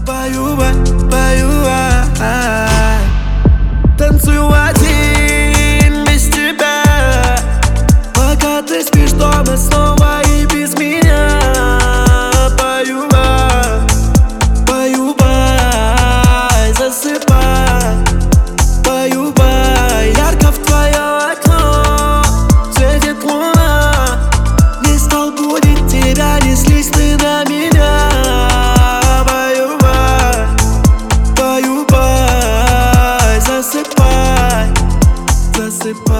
Поюбай, поюбай. Танцую один без тебя, пока ты спишь дома снова и без меня. Поюбай, поюбай, засыпай. Поюбай, ярко в твое окно светит луна. Не стал будить тебя, не слезь ты на меня. Поюбай, поюбай, засыпай, засыпай.